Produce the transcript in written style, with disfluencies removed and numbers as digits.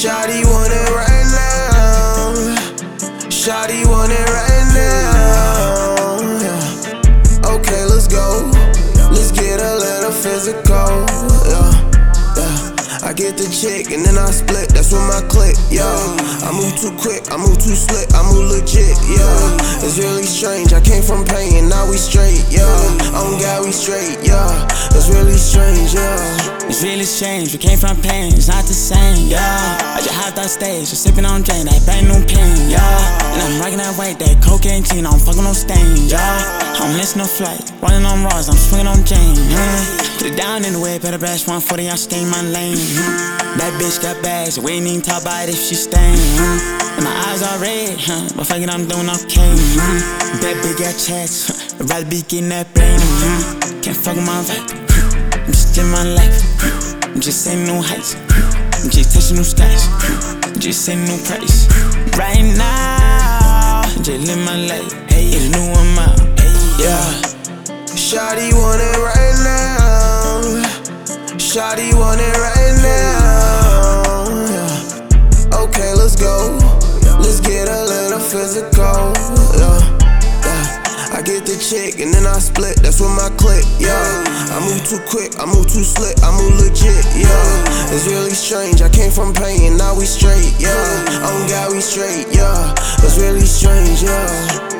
Shawty want it right now. Shawty want it right now. Yeah. Okay, let's go. Let's get a little physical. Yeah. I get the check and then I split, that's with my click, yeah. I move too quick, I move too slick, I move legit, yeah. It's really strange, I came from pain, now we straight, yeah. On God, we straight, yeah. It's really strange, yeah. It's really strange, we came from pain, it's not the same, yeah. I just hopped on stage, just sipping on drain, that brand new pain, yeah. And I'm rocking that white, that cocaine teen, I'm fucking on stain, yeah. I'm missing no flight, running on Ross, I'm swinging on Jane, Put it down in the way, better bash 140, I stay in my lane, That bitch got bags, we ain't even talk about if she stayin', And my eyes are red, but fuck it, I'm doing okay, That bitch got chats, I'd rather be getting that brain, Can't fuck with my vibe, I'm just in my life, I'm just setting new heights, I'm just touching new skies, I'm just setting new price. Right now, just live my life, get a new one out, yeah. Shawty want it right now. Shawty want it right now. Yeah. Okay, let's go. Let's get a little physical. Yeah. I get the check and then I split, that's with my click, yeah. I move too quick, I move too slick, I move legit, yeah. It's really strange, I came from pain, now we straight, yeah. On God, we straight, yeah. It's really strange, yeah.